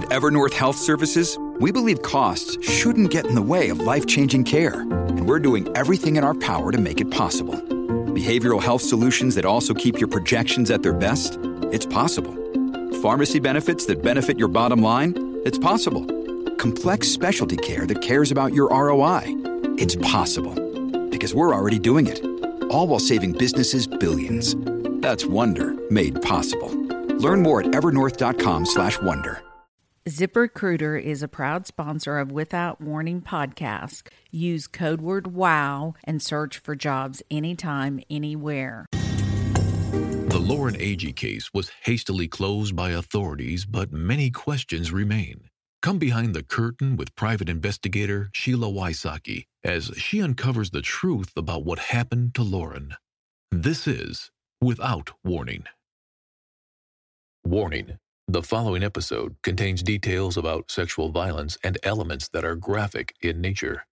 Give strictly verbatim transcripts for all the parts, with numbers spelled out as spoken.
At Evernorth Health Services, we believe costs shouldn't get in the way of life-changing care, and we're doing everything in our power to make it possible. Behavioral health solutions that also keep your projections at their best? It's possible. Pharmacy benefits that benefit your bottom line? It's possible. Complex specialty care that cares about your R O I? It's possible. Because we're already doing it. All while saving businesses billions. That's Wonder made possible. Learn more at evernorth.com slash wonder. ZipRecruiter is a proud sponsor of Without Warning podcast. Use code word WOW and search for jobs anytime, anywhere. The Lauren Agee case was hastily closed by authorities, but many questions remain. Come behind the curtain with private investigator Sheila Wysocki as she uncovers the truth about what happened to Lauren. This is Without Warning. Warning: the following episode contains details about sexual violence and elements that are graphic in nature.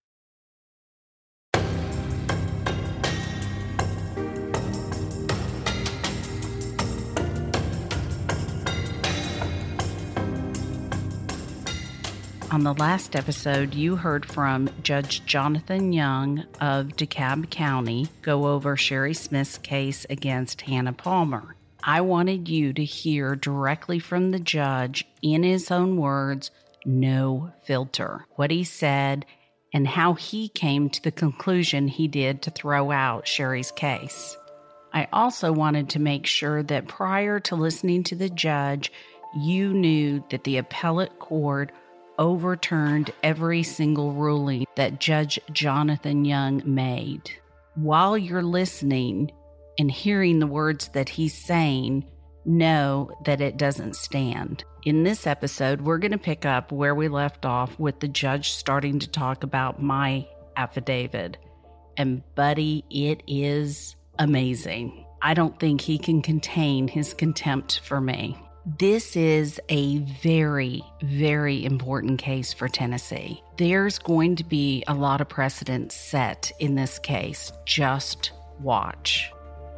On the last episode, you heard from Judge Jonathan Young of DeKalb County go over Sherry Smith's case against Hannah Palmer. I wanted you to hear directly from the judge, in his own words, no filter, what he said and how he came to the conclusion he did to throw out Sherry's case. I also wanted to make sure that prior to listening to the judge, you knew that the appellate court overturned every single ruling that Judge Jonathan Young made. While you're listening and hearing the words that he's saying, know that it doesn't stand. In this episode, we're going to pick up where we left off with the judge starting to talk about my affidavit. And buddy, it is amazing. I don't think he can contain his contempt for me. This is a very, very important case for Tennessee. There's going to be a lot of precedent set in this case. Just watch.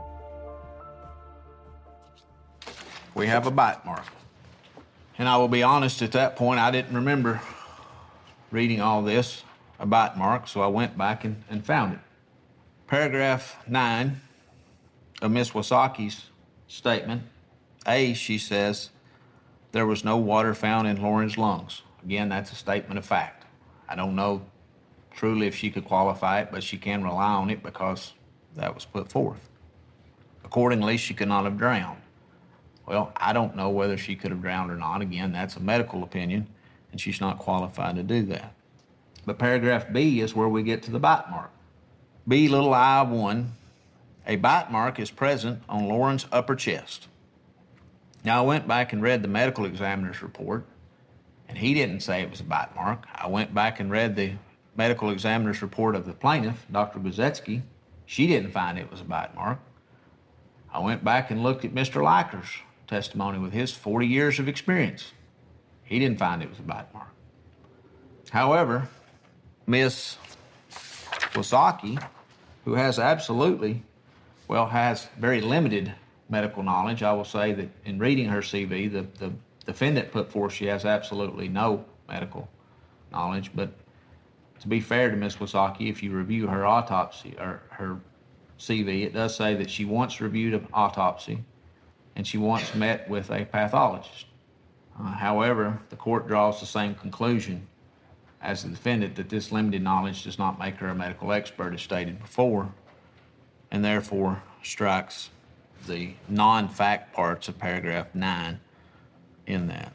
We have a bite mark. And I will be honest, at that point, I didn't remember reading all this, a bite mark, so I went back and, and found it. Paragraph nine of Miz Wysocki's statement. A, she says, there was no water found in Lauren's lungs. Again, that's a statement of fact. I don't know truly if she could qualify it, but she can rely on it because that was put forth. Accordingly, she could not have drowned. Well, I don't know whether she could have drowned or not. Again, that's a medical opinion, and she's not qualified to do that. But paragraph B is where we get to the bite mark. B, little I one, a bite mark is present on Lauren's upper chest. Now, I went back and read the medical examiner's report, and he didn't say it was a bite mark. I went back and read the medical examiner's report of the plaintiff, Doctor Buzetsky. She didn't find it was a bite mark. I went back and looked at Mister Liker's testimony with his forty years of experience. He didn't find it was a bite mark. However, Miz Wysocki, who has absolutely, well, has very limited medical knowledge. I will say that in reading her C V, the, the defendant put forth she has absolutely no medical knowledge. But to be fair to Miz Wysocki, if you review her autopsy or her C V, it does say that she once reviewed an autopsy and she once met with a pathologist. Uh, however, the court draws the same conclusion as the defendant that this limited knowledge does not make her a medical expert as stated before, and therefore strikes the non-fact parts of paragraph nine in that.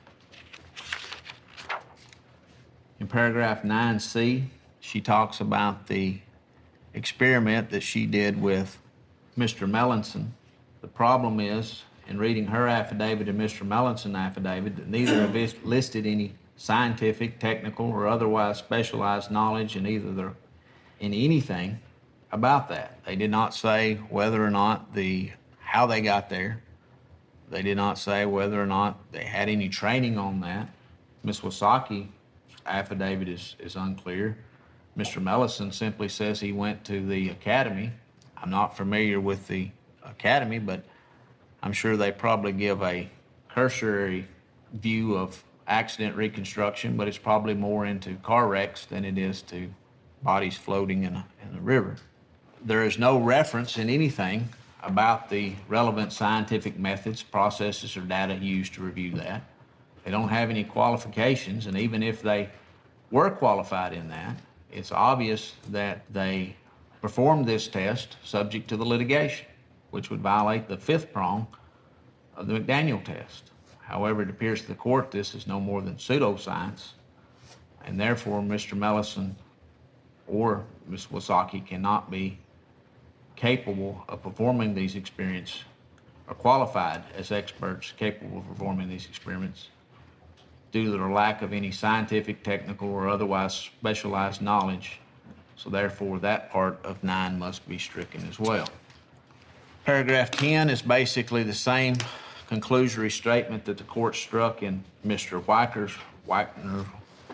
In paragraph nine C, she talks about the experiment that she did with Mister Melanson. The problem is, in reading her affidavit and Mister Melanson affidavit, that neither have listed any scientific, technical, or otherwise specialized knowledge in either their, in anything about that. They did not say whether or not the how they got there. They did not say whether or not they had any training on that. Miz Wysocki's affidavit is, is unclear. Mister Melanson simply says he went to the academy. I'm not familiar with the academy, but I'm sure they probably give a cursory view of accident reconstruction, but it's probably more into car wrecks than it is to bodies floating in a, in a river. There is no reference in anything about the relevant scientific methods, processes, or data used to review that. They don't have any qualifications, and even if they were qualified in that, it's obvious that they performed this test subject to the litigation, which would violate the fifth prong of the McDaniel test. However, it appears to the court this is no more than pseudoscience, and therefore Mister Mellison or Miz Wysocki cannot be capable of performing these experiments or qualified as experts capable of performing these experiments due to their lack of any scientific, technical, or otherwise specialized knowledge. So therefore, that part of nine must be stricken as well. Paragraph ten is basically the same conclusory statement that the court struck in Mister Weiker's Weichner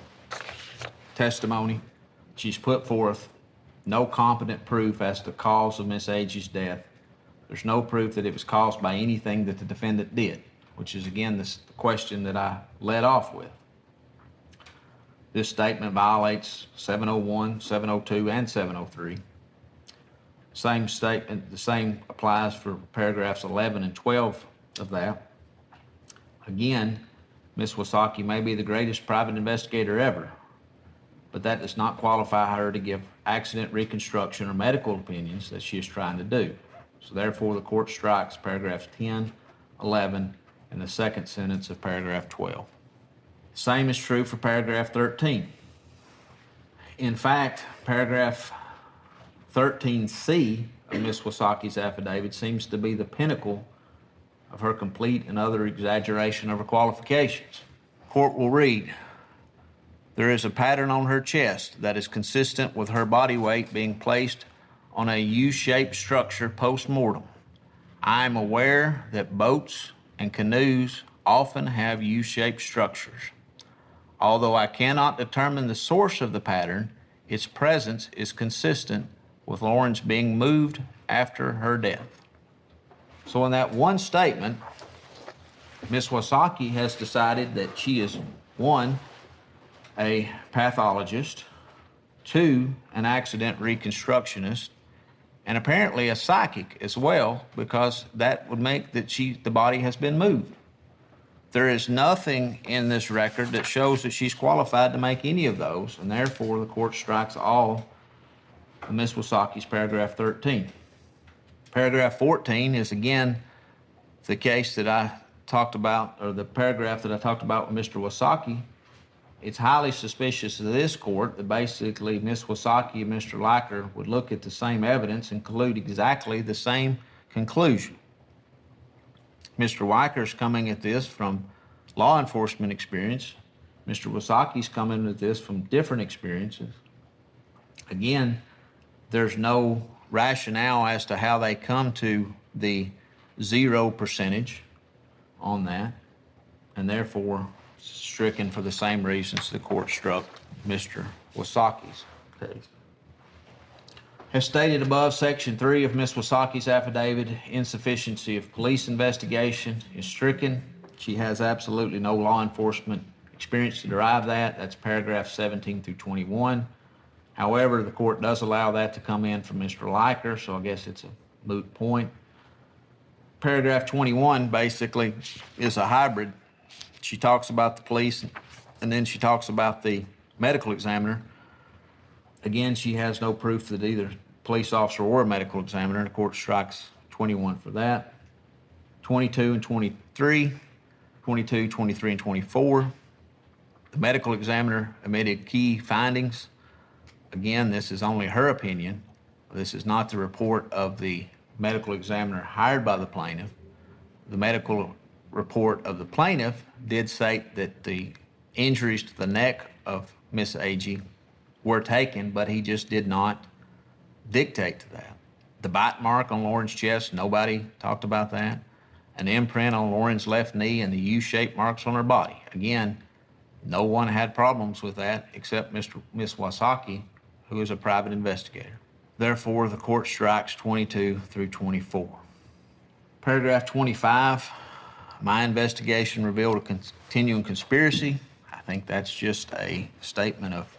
testimony. She's put forth no competent proof as to the cause of Miss Agee's death. There's no proof that it was caused by anything that the defendant did, which is, again, this, the question that I led off with. This statement violates seven oh one, seven oh two, and seven oh three. Same statement, the same applies for paragraphs eleven and twelve of that. Again, Miss Wysocki may be the greatest private investigator ever, but that does not qualify her to give accident reconstruction or medical opinions that she is trying to do. So therefore, the court strikes paragraphs ten, eleven, and the second sentence of paragraph twelve. Same is true for paragraph thirteen. In fact, paragraph thirteen C of Miss Wysocki's affidavit seems to be the pinnacle of her complete and utter exaggeration of her qualifications. Court will read, "There is a pattern on her chest that is consistent with her body weight being placed on a U-shaped structure post-mortem. I am aware that boats and canoes often have U-shaped structures. Although I cannot determine the source of the pattern, its presence is consistent with Lauren's being moved after her death." So in that one statement, Miss Wysocki has decided that she is, one, a pathologist, two, an accident reconstructionist, and apparently a psychic as well, because that would make that she the body has been moved. There is nothing in this record that shows that she's qualified to make any of those, and therefore the court strikes all of Miss Wysocki's paragraph thirteen. Paragraph fourteen is again the case that I talked about, or the paragraph that I talked about with Mister Wysocki. It's highly suspicious to this court that basically Miss Wysocki and Mister Leiker would look at the same evidence and conclude exactly the same conclusion. Mister Weiker's coming at this from law enforcement experience. Mister Wysocki's coming at this from different experiences. Again, there's no rationale as to how they come to the zero percentage on that, and therefore stricken for the same reasons the court struck Mister Wysocki's case. As stated above, Section three of Miss Wysocki's affidavit, insufficiency of police investigation, is stricken. She has absolutely no law enforcement experience to derive that. That's paragraphs seventeen through twenty-one. However, the court does allow that to come in from Mister Leiker, so I guess it's a moot point. Paragraph twenty-one basically is a hybrid. She talks about the police, and then she talks about the medical examiner. Again, she has no proof that either police officer or a medical examiner. The court strikes twenty-one for that. twenty-two and twenty-three, twenty-two, twenty-three, and twenty-four. The medical examiner omitted key findings. Again, this is only her opinion. This is not the report of the medical examiner hired by the plaintiff. The medical report of the plaintiff did state that the injuries to the neck of Miss Agee were taken, but he just did not dictate to that. The bite mark on Lauren's chest, nobody talked about that. An imprint on Lauren's left knee and the U-shaped marks on her body. Again, no one had problems with that except Mister Miss Wysocki, who is a private investigator. Therefore, the court strikes twenty-two through twenty-four. Paragraph twenty-five My investigation revealed a continuing conspiracy. I think that's just a statement of,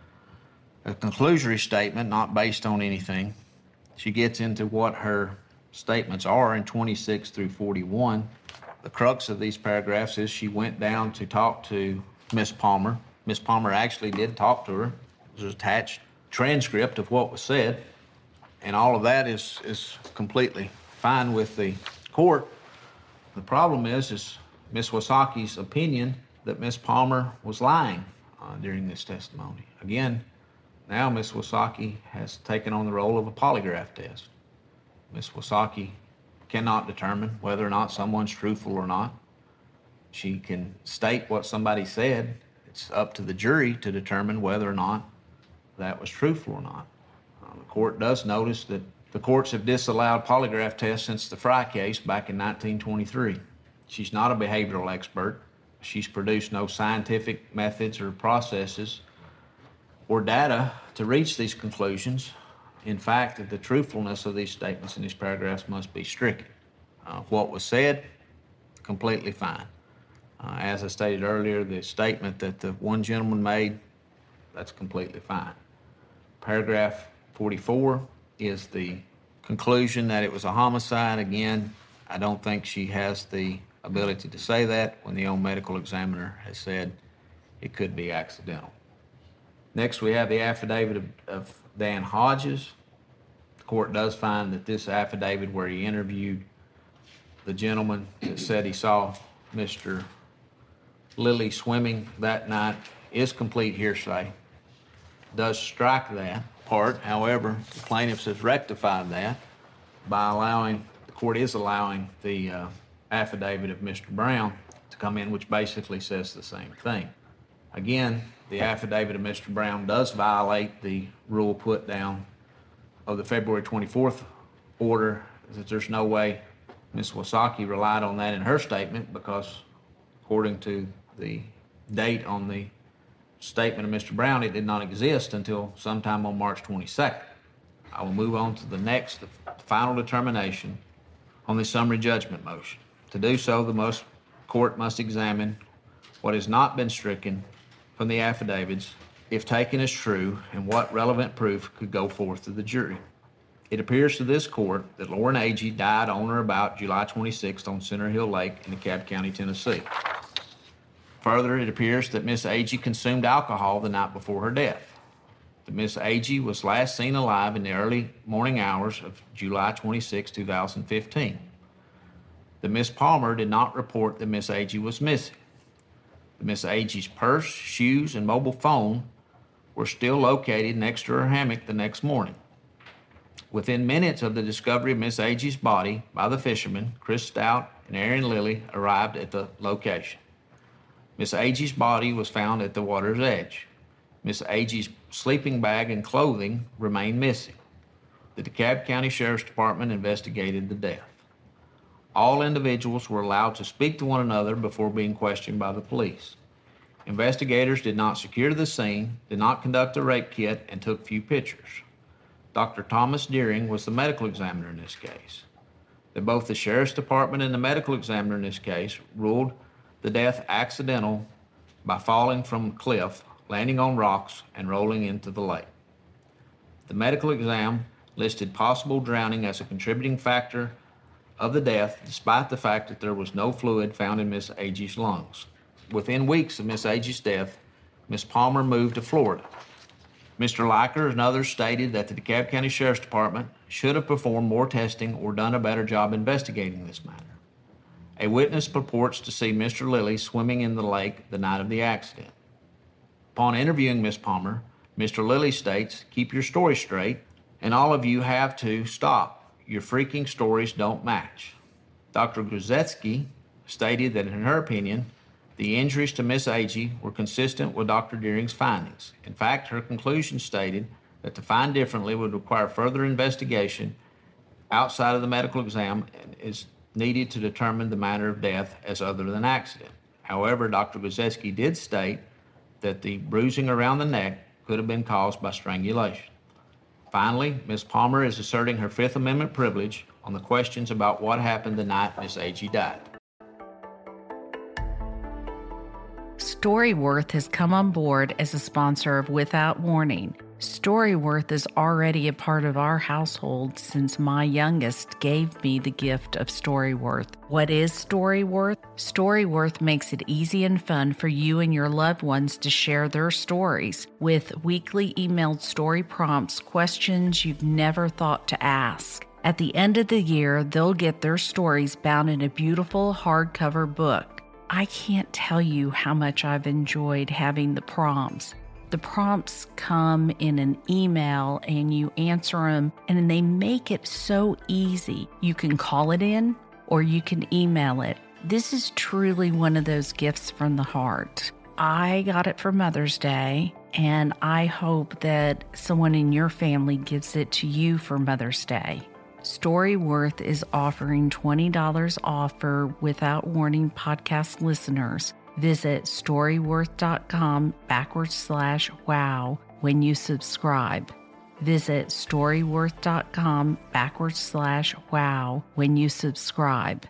a conclusory statement, not based on anything. She gets into what her statements are in twenty-six through forty-one. The crux of these paragraphs is she went down to talk to Miss Palmer. Miss Palmer actually did talk to her. There's an attached transcript of what was said, and all of that is, is completely fine with the court. The problem is, is Miss Wasaki's opinion that Miss Palmer was lying uh, during this testimony. Again, now Miss Wasaki has taken on the role of a polygraph test. Miss Wasaki cannot determine whether or not someone's truthful or not. She can state what somebody said. It's up to the jury to determine whether or not that was truthful or not. Uh, the court does notice that the courts have disallowed polygraph tests since the Fry case back in nineteen twenty-three. She's not a behavioral expert. She's produced no scientific methods or processes or data to reach these conclusions. In fact, the truthfulness of these statements in these paragraphs must be stricken. Uh, what was said, completely fine. Uh, as I stated earlier, the statement that the one gentleman made, that's completely fine. Paragraph forty-four is the conclusion that it was a homicide. Again, I don't think she has the ability to say that when the old medical examiner has said it could be accidental. Next, we have the affidavit of, of Dan Hodges. The court does find that this affidavit where he interviewed the gentleman that said he saw Mister Lilly swimming that night is complete hearsay. Does strike that part. However, the plaintiffs has rectified that by allowing, the court is allowing the uh, affidavit of Mister Brown to come in, which basically says the same thing. Again, the affidavit of Mister Brown does violate the rule put down of the February twenty-fourth order, that there's no way Miz Wasaki relied on that in her statement, because according to the date on the statement of Mister Brown, it did not exist until sometime on March twenty-second. I will move on to the next, the final determination on the summary judgment motion. To do so, the most, court must examine what has not been stricken from the affidavits, if taken as true, and what relevant proof could go forth to the jury. It appears to this court that Lauren Agee died on or about July twenty-sixth on Center Hill Lake in DeKalb County, Tennessee. Further, it appears that Miss Agee consumed alcohol the night before her death. That Miss Agee was last seen alive in the early morning hours of July twenty-sixth, two thousand fifteen. That Miss Palmer did not report that Miss Agee was missing. That Miss Agee's purse, shoes, and mobile phone were still located next to her hammock the next morning. Within minutes of the discovery of Miss Agee's body by the fishermen, Chris Stout and Aaron Lilly arrived at the location. Miss Agee's body was found at the water's edge. Miss Agee's sleeping bag and clothing remained missing. The DeKalb County Sheriff's Department investigated the death. All individuals were allowed to speak to one another before being questioned by the police. Investigators did not secure the scene, did not conduct a rape kit, and took few pictures. Doctor Thomas Deering was the medical examiner in this case. That both the Sheriff's Department and the medical examiner in this case ruled the death accidental by falling from a cliff, landing on rocks, and rolling into the lake. The medical exam listed possible drowning as a contributing factor of the death, despite the fact that there was no fluid found in Miss Agee's lungs. Within weeks of Miss Agee's death, Miss Palmer moved to Florida. Mister Leiker and others stated that the DeKalb County Sheriff's Department should have performed more testing or done a better job investigating this matter. A witness purports to see Mister Lilly swimming in the lake the night of the accident. Upon interviewing Miss Palmer, Mister Lilly states, "Keep your story straight, and all of you have to stop. Your freaking stories don't match." Doctor Gruzetsky stated that in her opinion, the injuries to Miss Agee were consistent with Doctor Deering's findings. In fact, her conclusion stated that to find differently would require further investigation outside of the medical exam and is needed to determine the manner of death as other than accident. However, Doctor Gruzetsky did state that the bruising around the neck could have been caused by strangulation. Finally, Miz Palmer is asserting her Fifth Amendment privilege on the questions about what happened the night Miss Agee died. Storyworth has come on board as a sponsor of Without Warning. Storyworth is already a part of our household since my youngest gave me the gift of Storyworth. What is Storyworth? Storyworth makes it easy and fun for you and your loved ones to share their stories with weekly emailed story prompts, questions you've never thought to ask. At the end of the year, they'll get their stories bound in a beautiful hardcover book. I can't tell you how much I've enjoyed having the prompts. The prompts come in an email and you answer them, and they make it so easy. You can call it in or you can email it. This is truly one of those gifts from the heart. I got it for Mother's Day, and I hope that someone in your family gives it to you for Mother's Day. Storyworth is offering twenty dollars off for Without Warning podcast listeners. Visit storyworth.com backward slash wow when you subscribe. Visit storyworth.com backward slash wow when you subscribe.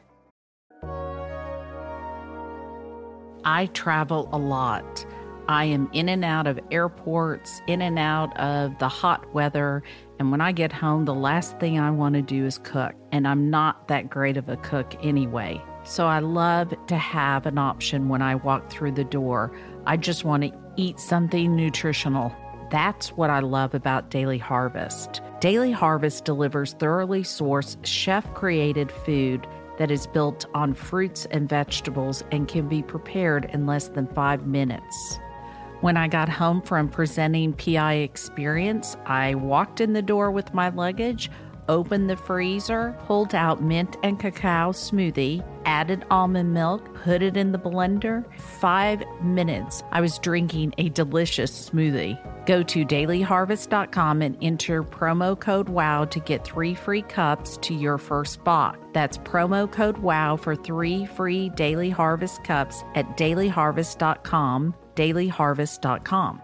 I travel a lot. I am in and out of airports, in and out of the hot weather, and when I get home, the last thing I want to do is cook, and I'm not that great of a cook anyway. So I love to have an option when I walk through the door. I just want to eat something nutritional. That's what I love about Daily Harvest. Daily Harvest delivers thoroughly sourced, chef-created food that is built on fruits and vegetables and can be prepared in less than five minutes. When I got home from presenting P I Experience, I walked in the door with my luggage, opened the freezer, pulled out mint and cacao smoothie, added almond milk, put it in the blender. Five minutes, I was drinking a delicious smoothie. Go to daily harvest dot com and enter promo code WOW to get three free cups to your first box. That's promo code WOW for three free Daily Harvest cups at daily harvest dot com, daily harvest dot com.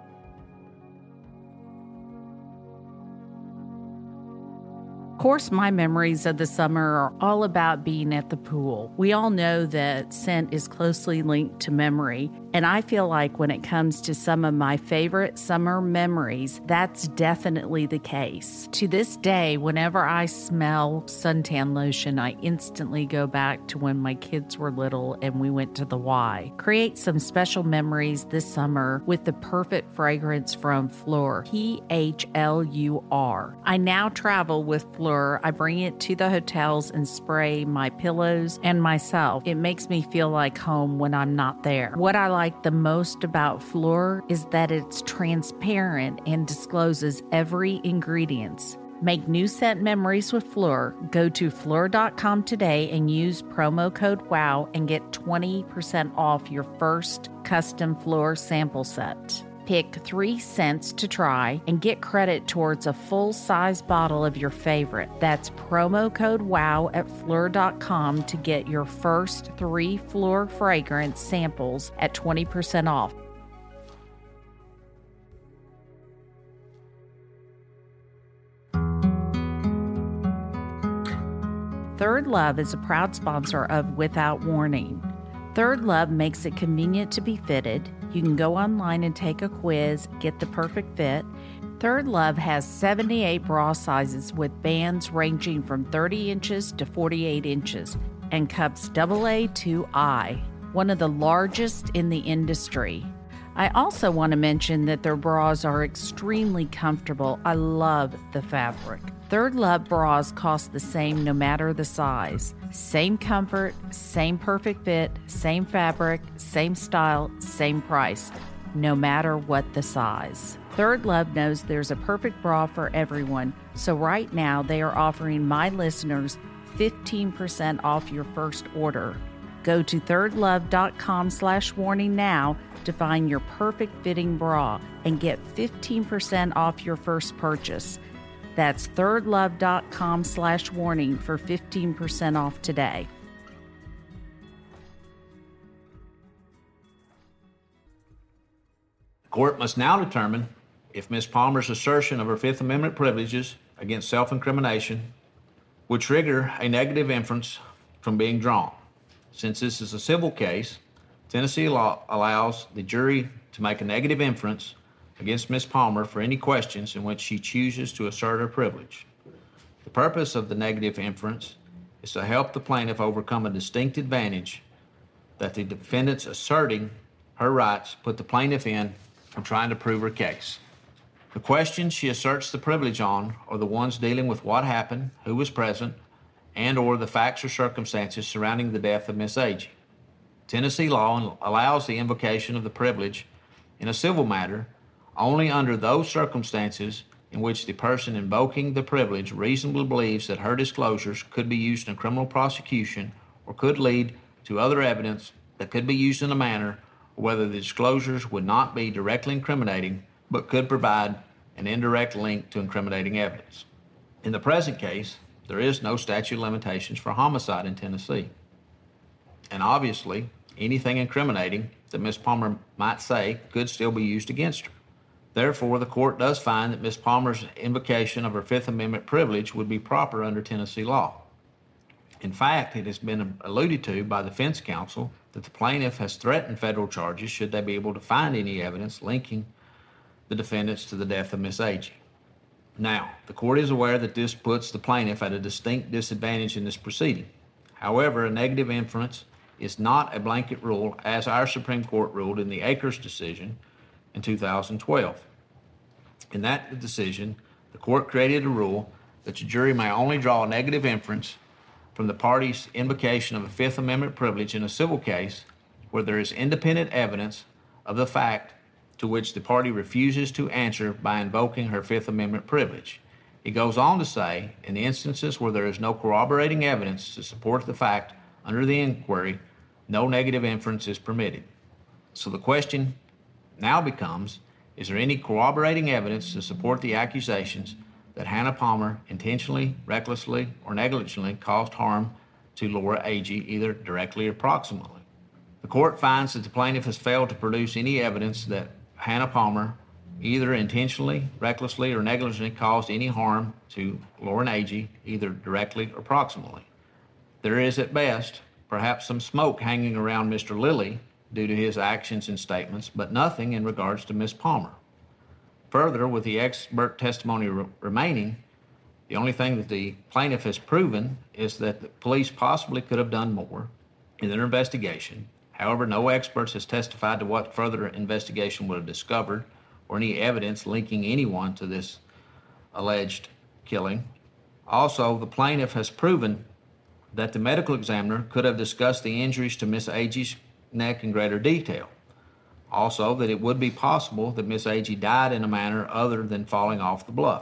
Of course, my memories of the summer are all about being at the pool. We all know that scent is closely linked to memory, and I feel like when it comes to some of my favorite summer memories, that's definitely the case. To this day, whenever I smell suntan lotion, I instantly go back to when my kids were little and we went to the Y. Create some special memories this summer with the perfect fragrance from Phlur, P H L U R. I now travel with Phlur. I bring it to the hotels and spray my pillows and myself. It makes me feel like home when I'm not there. What I like the most about Phlur is that it's transparent and discloses every ingredient. Make new scent memories with Phlur. Go to phlur dot com today and use promo code WOW and get twenty percent off your first custom Phlur sample set. Pick three scents to try and get credit towards a full-size bottle of your favorite. That's promo code WOW at phlur dot com to get your first three Phlur fragrance samples at twenty percent off. Third Love is a proud sponsor of Without Warning. Third Love makes it convenient to be fitted. You can go online and take a quiz, get the perfect fit. Third Love has seventy-eight bra sizes with bands ranging from thirty inches to forty-eight inches and cups double A to I, one of the largest in the industry. I also want to mention that their bras are extremely comfortable. I love the fabric. Third Love bras cost the same no matter the size. Same comfort, same perfect fit, same fabric, same style, same price, no matter what the size. Third Love knows there's a perfect bra for everyone, so right now they are offering my listeners fifteen percent off your first order. Go to third love dot com slash warning now to find your perfect fitting bra and get fifteen percent off your first purchase. That's third love dot com slash warning for fifteen percent off today. The court must now determine if Miz Palmer's assertion of her Fifth Amendment privileges against self-incrimination would trigger a negative inference from being drawn. Since this is a civil case, Tennessee law allows the jury to make a negative inference against Miz Palmer for any questions in which she chooses to assert her privilege. The purpose of the negative inference is to help the plaintiff overcome a distinct advantage that the defendants asserting her rights put the plaintiff in from trying to prove her case. The questions she asserts the privilege on are the ones dealing with what happened, who was present, and or the facts or circumstances surrounding the death of Miss Agee. Tennessee law allows the invocation of the privilege in a civil matter only under those circumstances in which the person invoking the privilege reasonably believes that her disclosures could be used in a criminal prosecution or could lead to other evidence that could be used in a manner, or whether the disclosures would not be directly incriminating but could provide an indirect link to incriminating evidence. In the present case, there is no statute of limitations for homicide in Tennessee. And obviously, anything incriminating that Miz Palmer might say could still be used against her. Therefore, the court does find that Miz Palmer's invocation of her Fifth Amendment privilege would be proper under Tennessee law. In fact, it has been alluded to by the defense counsel that the plaintiff has threatened federal charges should they be able to find any evidence linking the defendants to the death of Miss Agee. Now, the court is aware that this puts the plaintiff at a distinct disadvantage in this proceeding. However, a negative inference is not a blanket rule, as our Supreme Court ruled in the Akers decision in two thousand twelve. In that decision, the court created a rule that the jury may only draw a negative inference from the party's invocation of a Fifth Amendment privilege in a civil case where there is independent evidence of the fact to which the party refuses to answer by invoking her Fifth Amendment privilege. It goes on to say, in the instances where there is no corroborating evidence to support the fact under the inquiry, no negative inference is permitted. So the question now becomes, is there any corroborating evidence to support the accusations that Hannah Palmer intentionally, recklessly, or negligently caused harm to Laura Agee, either directly or proximately? The court finds that the plaintiff has failed to produce any evidence that Hannah Palmer either intentionally, recklessly, or negligently caused any harm to Laura Agee, either directly or proximately. There is, at best, perhaps some smoke hanging around Mister Lilly due to his actions and statements, but nothing in regards to Miss Palmer. Further, with the expert testimony re- remaining, the only thing that the plaintiff has proven is that the police possibly could have done more in their investigation. However, no experts has testified to what further investigation would have discovered or any evidence linking anyone to this alleged killing. Also, the plaintiff has proven that the medical examiner could have discussed the injuries to Miss Agee's neck in greater detail. Also, that it would be possible that Miss Agee died in a manner other than falling off the bluff.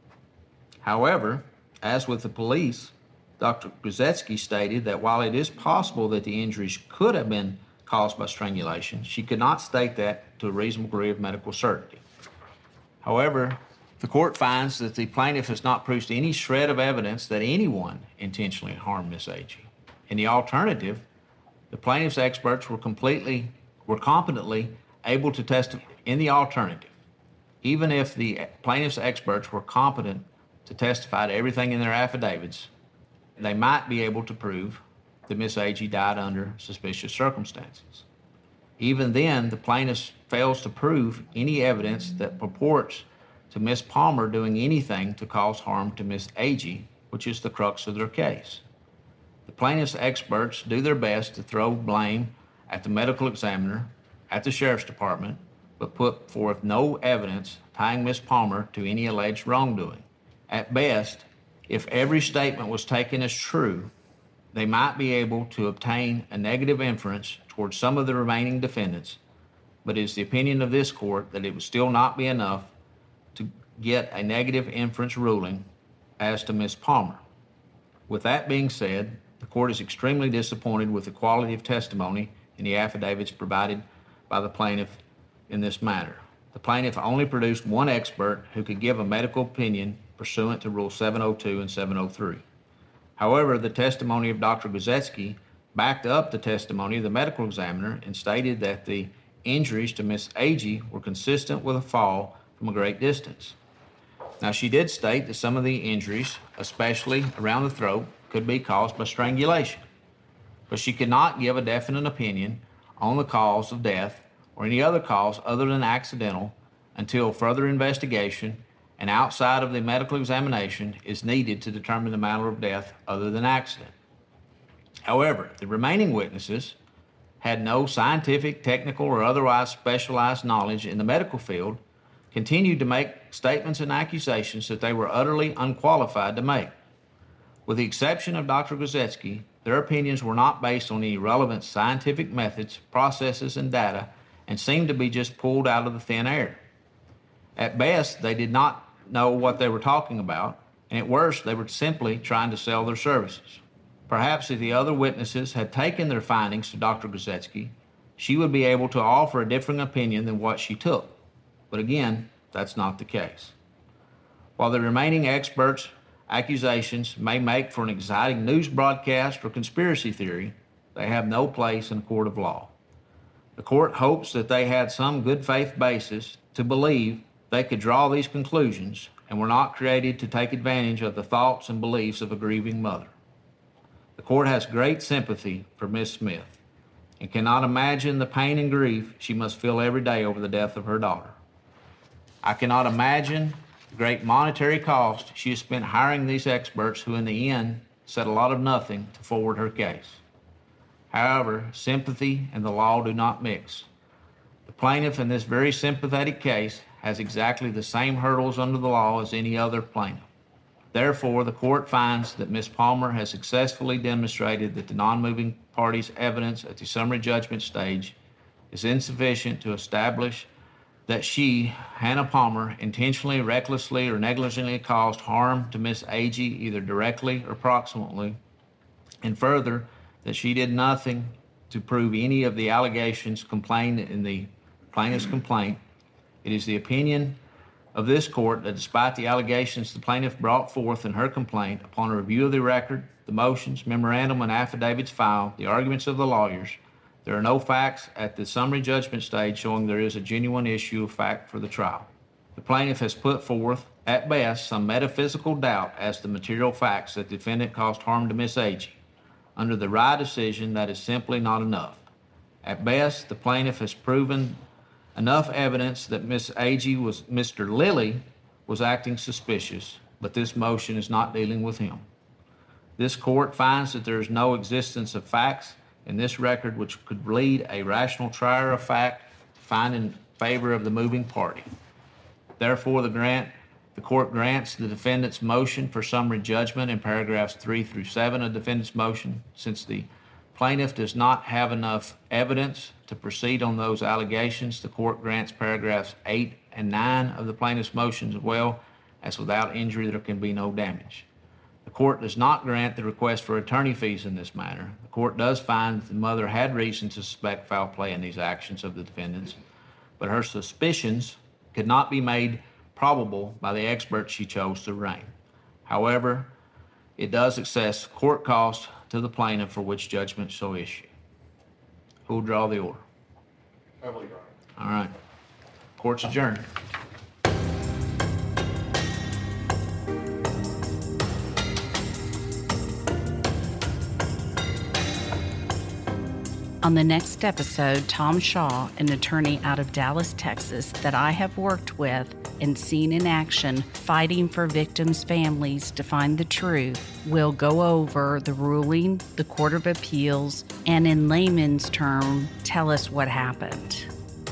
However, as with the police, Doctor Gruzetsky stated that while it is possible that the injuries could have been caused by strangulation, she could not state that to a reasonable degree of medical certainty. However, the court finds that the plaintiff has not produced any shred of evidence that anyone intentionally harmed Miss Agee. In the alternative, the plaintiff's experts were completely, were competently able to testify in the alternative. Even if the plaintiff's experts were competent to testify to everything in their affidavits, they might be able to prove that Miss Agee died under suspicious circumstances. Even then, the plaintiff fails to prove any evidence that purports to Miss Palmer doing anything to cause harm to Miss Agee, which is the crux of their case. The plaintiff's experts do their best to throw blame at the medical examiner, at the sheriff's department, but put forth no evidence tying Miss Palmer to any alleged wrongdoing. At best, if every statement was taken as true, they might be able to obtain a negative inference towards some of the remaining defendants, but it is the opinion of this court that it would still not be enough to get a negative inference ruling as to Miss Palmer. With that being said, the court is extremely disappointed with the quality of testimony in the affidavits provided by the plaintiff in this matter. The plaintiff only produced one expert who could give a medical opinion pursuant to Rule seven oh two and seven oh three. However, the testimony of Doctor Gruzetsky backed up the testimony of the medical examiner and stated that the injuries to Miss Agee were consistent with a fall from a great distance. Now, she did state that some of the injuries, especially around the throat, could be caused by strangulation, but she could not give a definite opinion on the cause of death or any other cause other than accidental until further investigation and outside of the medical examination is needed to determine the manner of death other than accident. However, the remaining witnesses had no scientific, technical, or otherwise specialized knowledge in the medical field, continued to make statements and accusations that they were utterly unqualified to make. With the exception of Doctor Guzetsky, their opinions were not based on any relevant scientific methods, processes, and data, and seemed to be just pulled out of the thin air. At best, they did not know what they were talking about, and at worst, they were simply trying to sell their services. Perhaps if the other witnesses had taken their findings to Doctor Guzetsky, she would be able to offer a different opinion than what she took. But again, that's not the case. While the remaining experts' accusations may make for an exciting news broadcast or conspiracy theory, they have no place in a court of law. The court hopes that they had some good faith basis to believe they could draw these conclusions and were not created to take advantage of the thoughts and beliefs of a grieving mother. The court has great sympathy for Miss Smith and cannot imagine the pain and grief she must feel every day over the death of her daughter. I cannot imagine the great monetary cost she has spent hiring these experts who in the end said a lot of nothing to forward her case. However, sympathy and the law do not mix. The plaintiff in this very sympathetic case has exactly the same hurdles under the law as any other plaintiff. Therefore, the court finds that Miz Palmer has successfully demonstrated that the non-moving party's evidence at the summary judgment stage is insufficient to establish that she, Hannah Palmer, intentionally, recklessly, or negligently caused harm to Miss Agee either directly or proximately, and further, that she did nothing to prove any of the allegations contained in the plaintiff's complaint. It is the opinion of this court that despite the allegations the plaintiff brought forth in her complaint, upon a review of the record, the motions, memorandum, and affidavits filed, the arguments of the lawyers, there are no facts at the summary judgment stage showing there is a genuine issue of fact for the trial. The plaintiff has put forth, at best, some metaphysical doubt as to material facts that the defendant caused harm to Miss Agee. Under the Rye decision, that is simply not enough. At best, the plaintiff has proven enough evidence that Miss Agee was, Mister Lilly was acting suspicious, but this motion is not dealing with him. This court finds that there is no existence of facts in this record which could lead a rational trier of fact to find in favor of the moving party. Therefore, the grant, the court grants the defendant's motion for summary judgment in paragraphs three through seven of the defendant's motion. Since the plaintiff does not have enough evidence to proceed on those allegations, the court grants paragraphs eight and nine of the plaintiff's motions as well, as without injury there can be no damage. The court does not grant the request for attorney fees in this matter. The court does find that the mother had reason to suspect foul play in these actions of the defendants, but her suspicions could not be made probable by the experts she chose to arraign. However, it does assess court costs to the plaintiff for which judgment shall issue. Who will draw the order? I will draw. All right. Court's adjourned. On the next episode, Tom Shaw, an attorney out of Dallas, Texas, that I have worked with and seen in action fighting for victims' families to find the truth, will go over the ruling, the Court of Appeals, and in layman's term, tell us what happened.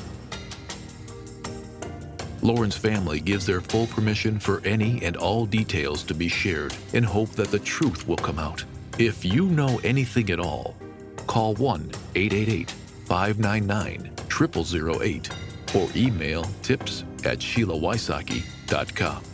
Lauren's family gives their full permission for any and all details to be shared in hope that the truth will come out. If you know anything at all, call one eight eight eight, five nine nine, zero zero zero eight or email tips at sheila wysocki dot com.